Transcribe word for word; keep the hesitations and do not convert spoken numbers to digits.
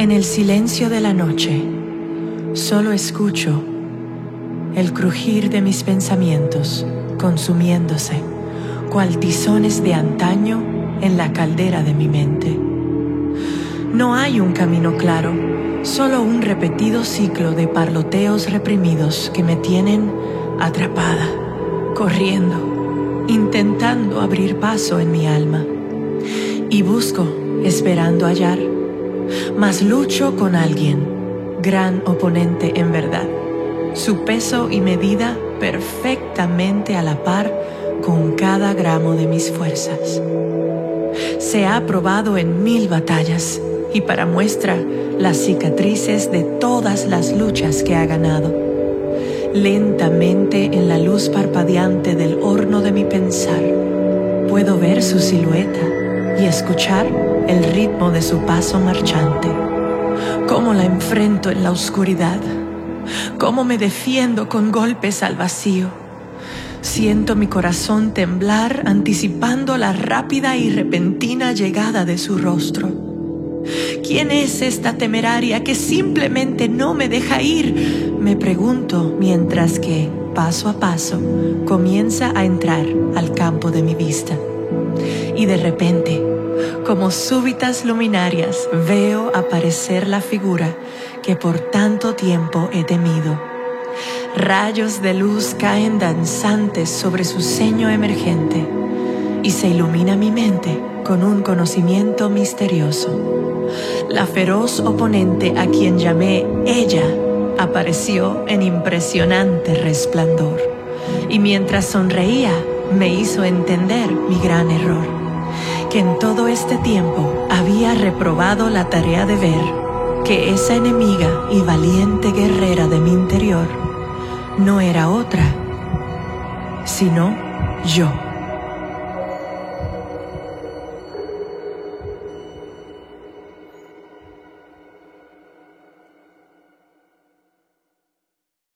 En el silencio de la noche, solo escucho el crujir de mis pensamientos consumiéndose, cual tizones de antaño en la caldera de mi mente. No hay un camino claro, solo un repetido ciclo de parloteos reprimidos que me tienen atrapada, corriendo, intentando abrir paso en mi alma. Y busco, esperando hallar, mas lucho con alguien, gran oponente en verdad, su peso y medida perfectamente a la par con cada gramo de mis fuerzas. Se ha probado en mil batallas y para muestra las cicatrices de todas las luchas que ha ganado. Lentamente en la luz parpadeante del horno de mi pensar, puedo ver su silueta y escuchar el ritmo de su paso marchante. Cómo la enfrento en la oscuridad, cómo me defiendo con golpes al vacío. Siento mi corazón temblar anticipando la rápida y repentina llegada de su rostro. ¿Quién es esta temeraria que simplemente no me deja ir? Me pregunto mientras que, paso a paso, comienza a entrar al campo de mi vista. Y de repente, como súbitas luminarias, veo aparecer la figura que por tanto tiempo he temido. Rayos de luz caen danzantes sobre su ceño emergente y se ilumina mi mente con un conocimiento misterioso. La feroz oponente a quien llamé ella apareció en impresionante resplandor y mientras sonreía me hizo entender mi gran error, que en todo este tiempo había reprobado la tarea de ver que esa enemiga y valiente guerrera de mi interior no era otra, sino yo.